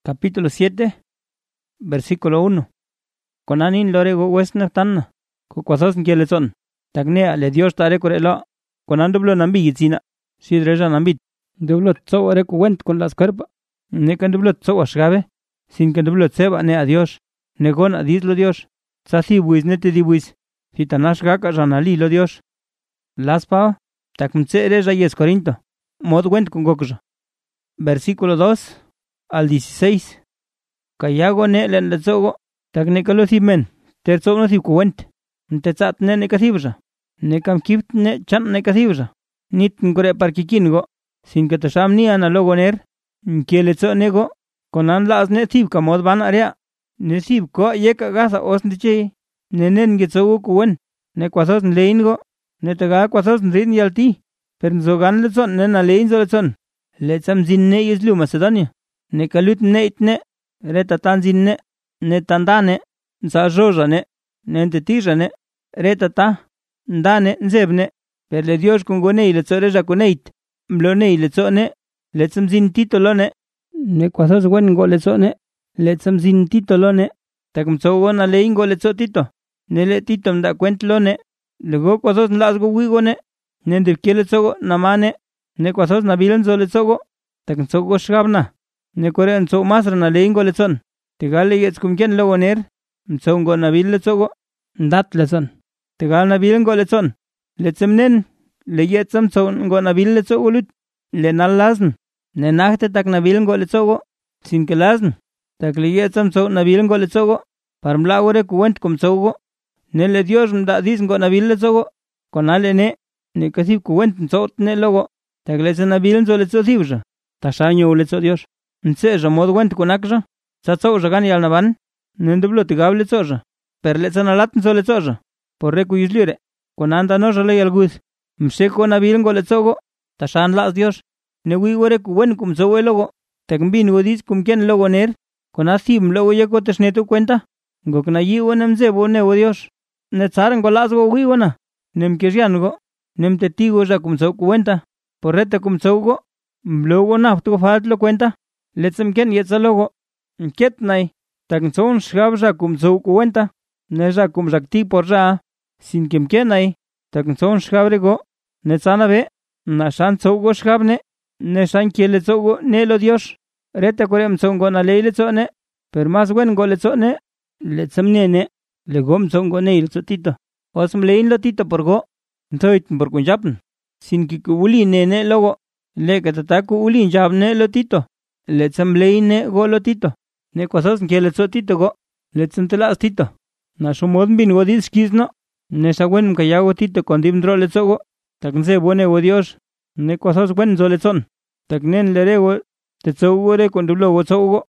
capítulo 7, versículo 1. Conanin lorego wesna tanna, cuasos ngelezon, tagnea le Dios tare corelo, conan dublo nambi yitzina, si dreja nambit, dublo tso are cuent con las cuerpa, ne can dublo tso ashgabe, sin que dublo tseba ne a Dios, ne gon a dislo Dios, sasi buis ne te dibuis, si tanash gaka ranali lo Dios. Laspa, takmtse reja yes Corinto, mod went con gokja. Versículo 2 al 16. Kayago ne len letsogo, taknekalo men, terzo no si kuwent, ntetzat ne nekasibra, nekam kipt ne chan nekasibra, nit ngore parkikingo, sin que tasham ni analogo ner, nkeletso nego, konan las ne sib kamod van area, ne sib ko yeka gasa osndiche, nenen getsogo kuwen, ne kwasos nleingo, ne taga kwasos nrin yalti, per nzogan letson ne na lein zoletson, letsam zin ne yislu Macedonia, ne kalut ne itne, reta tan zin ne tandane, nsa rojane, ne ntetijane, reta ta, ndane nzebne, per le Dios con gonei letso reja koneit, mblonei letso ne, letsam zin titolone, ne kwasos wen go letso ne, letsam zin titolone, takmso gona lein go letso tito, ne le tito mda cuentlone, luego kwasos nlasgo wigone, ne ndepkieletsogo namane, ne kwasos nabilen zoletsogo, takmsogo shgabna, ne kore nso masra na lein go letson, tegale yets kumken logoner, msongo nabil letsogo, ndat letson, tegal nabilen go letson, letsemnen, le yetsam songo nabil letsogo lut, le nalasn, ne nachte tak nabilen go letsogo, sin que lasn, tak le yetsam son nabilen go letsogo, parmlagore kuwent kumsogo, ne le Dios mda dis go nabil letsogo, konale ne kasib kuwent nsot ne logo, tak le nabilen zo letso sibja, tashaño letso Dios. Nse mod went konakja, tsatso jagan yal naban, nendublo tigable tsoja, per le sanalat nso le tsoja, por reku yuslire, konanda no jale yal guz, mseko nabilen go letsogo, tashan las Dios, ne wigore kuwen kumso logo, takmbin godis kumken logo ner, konasim logo yeko teshnetu cuenta, gokna yiwonem zebo ne Dios, ne tsaran go lasgo wiwona, nem kiryango, nem tetigo ja kumso cuenta, por rete kumso go, logo naftu fatlo cuenta, letsam ken yetzalogo, ket nai, taknson shgabja kumso cuenta, ne ja kumjakti por ja, sin ken nai, taknson shgabrego, ne tsanabe, na shan tsogo shgabne, ne shan kieletsogo ne lo Dios, rete korem songo na leiletsone, per mas wen go letsone, letsam nene, le gom songo ne il tito, osm lein lo tito por go, ntoit por kunjapn, sin ki uli nene logo, le katataku uli njabne lo tito, letsam leine go lo tito, ne kwasos nkeletso tito go, letsam telas tito, na shumod bin go dis kisno, ne sawen kayago tito kondim dro letsogo, taknse bone go Dios, ne kwasos wen zo letson, taknen lerego, tetsogo re kondulo go tsogo,